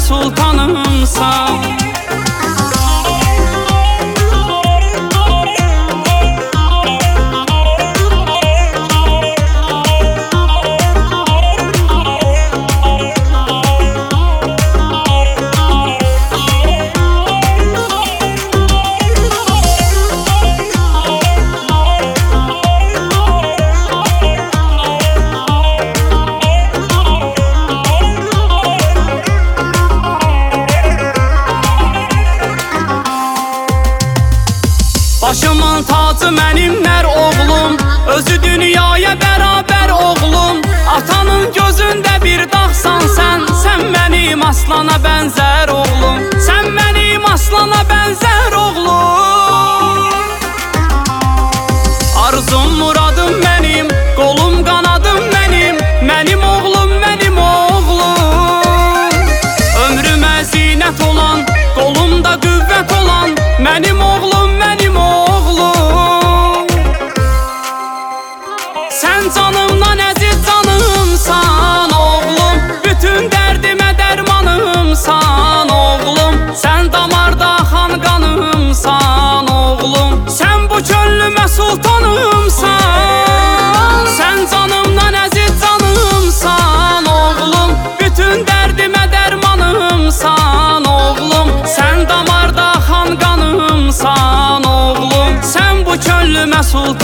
sultanımsan. Başımın tacı mənimlər oğlum, özü dünyaya beraber oğlum. Atanın gözündə bir dağsan sən, sən mənim aslana bənzər oğlum, sən mənim aslana bənzər oğlum. Arzum muradım mənim, qolum qanadım mənim, mənim oğlum, mənim oğlum. Ömrümə zinət olan, qolumda qüvvət olan, mənim oğlum, mənim oğlum. Sən canımdan əziz canımsan oğlum, bütün dərdimə dərmanımsan oğlum. Sən damarda axan qanımsan oğlum, sən bu könlümə sultanımsan. Sən canımdan əziz canımsan oğlum, bütün dərdimə dərmanımsan oğlum. Sən damarda axan qanımsan oğlum, sən bu könlümə sultanımsan.